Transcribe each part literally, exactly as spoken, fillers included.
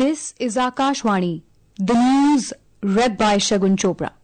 This is Akashvani, the news read by Shagun Chopra.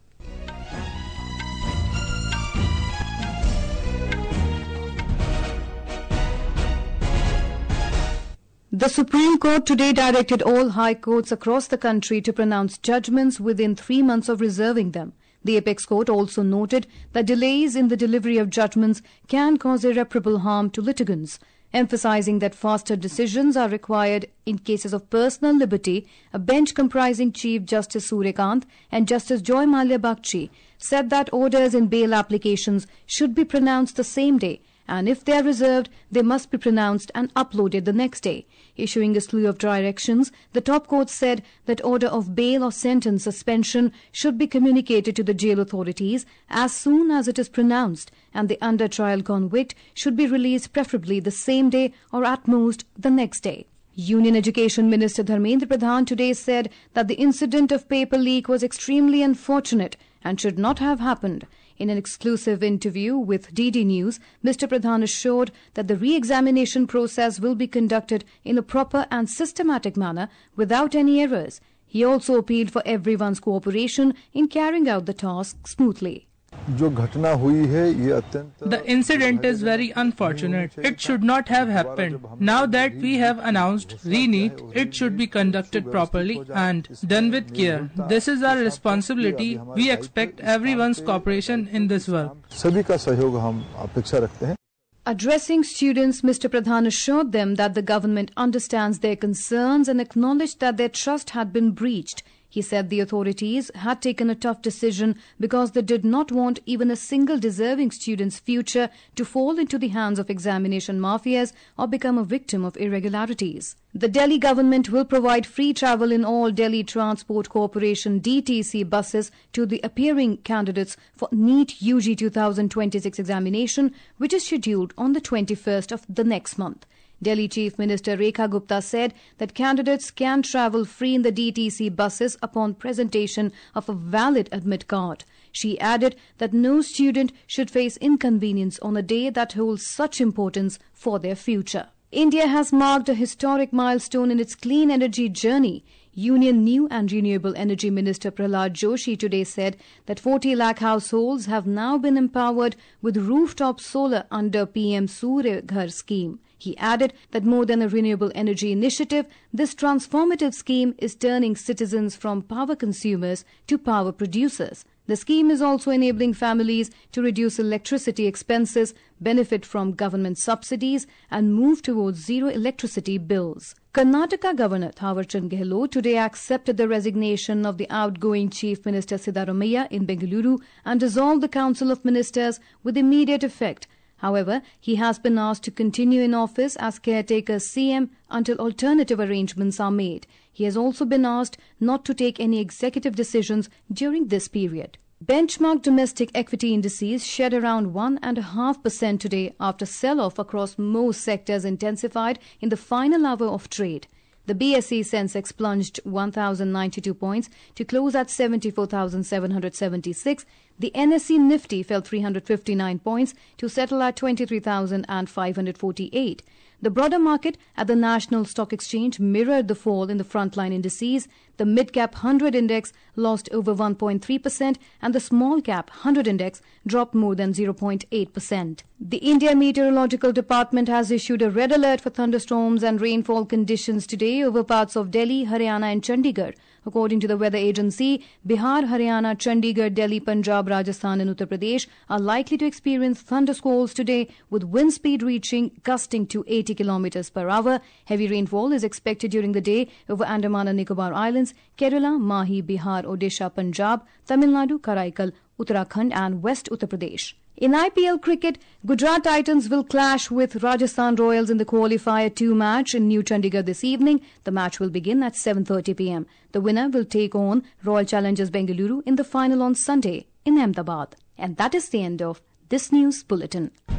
The Supreme Court today directed all high courts across the country to pronounce judgments within three months of reserving them. The Apex Court also noted that delays in the delivery of judgments can cause irreparable harm to litigants. Emphasizing that faster decisions are required in cases of personal liberty, a bench comprising Chief Justice Suryakant and Justice Joy Malia Bagchi said that orders in bail applications should be pronounced the same day, and if they are reserved, they must be pronounced and uploaded the next day. Issuing a slew of directions, the top court said that order of bail or sentence suspension should be communicated to the jail authorities as soon as it is pronounced, and the under trial convict should be released preferably the same day or at most the next day. Union Education Minister Dharmendra Pradhan today said that the incident of paper leak was extremely unfortunate and should not have happened. In an exclusive interview with D D News, Mister Pradhan assured that the re-examination process will be conducted in a proper and systematic manner without any errors. He also appealed for everyone's cooperation in carrying out the task smoothly. The incident is very unfortunate. It should not have happened. Now that we have announced re-NEET, it should be conducted properly and done with care. This is our responsibility. We expect everyone's cooperation in this work. Addressing students, Mister Pradhan assured them that the government understands their concerns and acknowledged that their trust had been breached. He said the authorities had taken a tough decision because they did not want even a single deserving student's future to fall into the hands of examination mafias or become a victim of irregularities. The Delhi government will provide free travel in all Delhi Transport Corporation D T C buses to the appearing candidates for NEET U G twenty twenty-six examination, which is scheduled on the twenty-first of the next month. Delhi Chief Minister Rekha Gupta said that candidates can travel free in the D T C buses upon presentation of a valid admit card. She added that no student should face inconvenience on a day that holds such importance for their future. India has marked a historic milestone in its clean energy journey. Union New and Renewable Energy Minister Prahlad Joshi today said that forty lakh households have now been empowered with rooftop solar under P M Surya Ghar scheme. He added that more than a renewable energy initiative, this transformative scheme is turning citizens from power consumers to power producers. The scheme is also enabling families to reduce electricity expenses, benefit from government subsidies, and move towards zero electricity bills. Karnataka Governor Thawarchand Gehlot today accepted the resignation of the outgoing Chief Minister Siddaramaiah in Bengaluru and dissolved the Council of Ministers with immediate effect. However, he has been asked to continue in office as caretaker C M until alternative arrangements are made. He has also been asked not to take any executive decisions during this period. Benchmark domestic equity indices shed around one point five percent today after sell-off across most sectors intensified in the final hour of trade. The B S E Sensex plunged one thousand ninety-two points to close at seventy-four thousand seven hundred seventy-six. The N S E Nifty fell three hundred fifty-nine points to settle at twenty-three thousand five hundred forty-eight. The broader market at the National Stock Exchange mirrored the fall in the frontline indices. The mid-cap one hundred index lost over one point three percent and the small-cap one hundred index dropped more than zero point eight percent. The India Meteorological Department has issued a red alert for thunderstorms and rainfall conditions today over parts of Delhi, Haryana and Chandigarh. According to the weather agency, Bihar, Haryana, Chandigarh, Delhi, Punjab, Rajasthan and Uttar Pradesh are likely to experience thundersqualls today with wind speed reaching gusting to eighty kilometers per hour. Heavy rainfall is expected during the day over Andaman and Nicobar Islands, Kerala, Mahi, Bihar, Odisha, Punjab, Tamil Nadu, Karaikal, Uttarakhand and West Uttar Pradesh. In I P L cricket, Gujarat Titans will clash with Rajasthan Royals in the Qualifier two match in New Chandigarh this evening. The match will begin at seven thirty p m. The winner will take on Royal Challengers Bengaluru in the final on Sunday in Ahmedabad. And that is the end of this news bulletin.